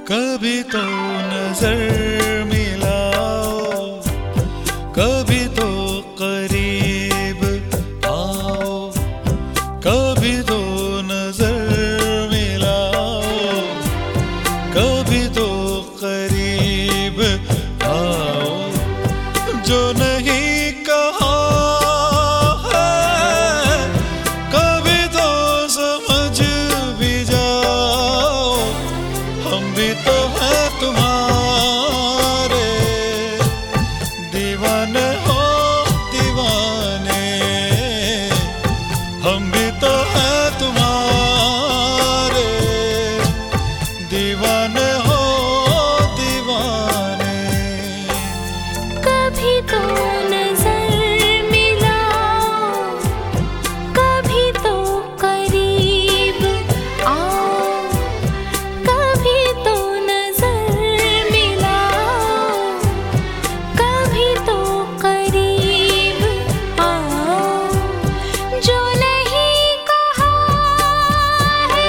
कभी तो नजर मिलाओ, कभी तो करीब आओ, कभी तो नजर मिलाओ, कभी तो करीब आओ। जो नहीं कहा है कभी तो समझ भी जाओ, हम भी तो हैं तुम्हारे दीवाने हो दीवाने, हम भी तो हैं तुम्हारे दीवाने हो दीवाने। कभी तो नजर मिलाओ, कभी तो करीब आओ, कभी तो नजर मिलाओ, कभी तो करीब आओ। जो नहीं कहा है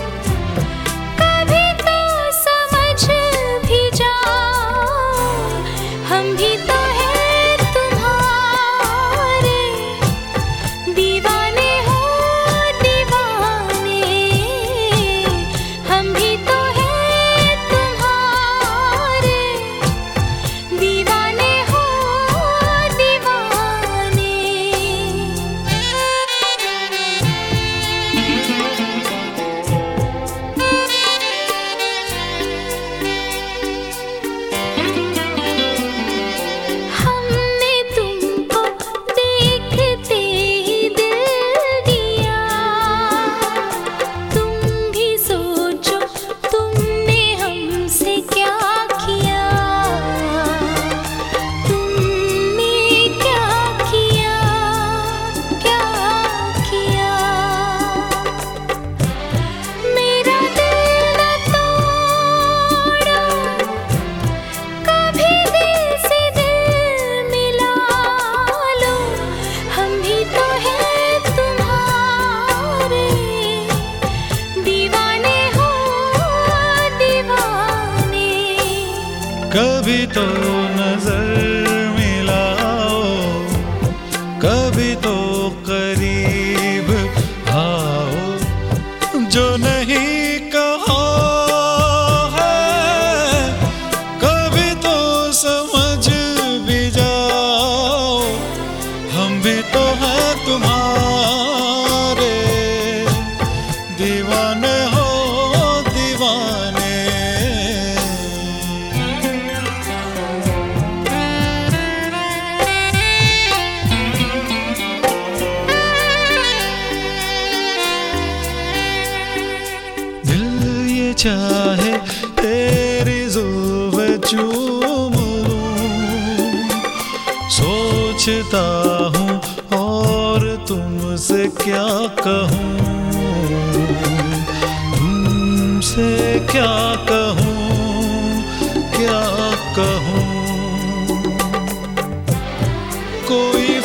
कभी तो समझ भी जाओ, हम भी तो हैं तुम्हारे दीवाने हो दीवाने, हम भी तो हैं तुम्हारे दीवाने हो दीवाने। हमने तुमको देखते ही दिल दिया, तुम भी सोचो तुमने हमसे क्या किया, तुमने क्या किया, क्या किया। मेरा दिल न तोड़ो, कभी दिल से दिल मिला लो, हम भी तो हैं तुम्हारे दीवाने हो दीवाने। कभी तो नजर मिलाओ, कभी तो करीब आओ। जो नहीं कहा है कभी तो समझ भी जाओ, हम भी तो हैं तुम्हारे दीवाने हो दीवाने। दिल ये चाहे तेरी ज़ुल्फ़ें चूम लूं, सोचता हूँ और तुमसे क्या कहूँ, तुमसे क्या कहूँ, क्या कहूँ। कोई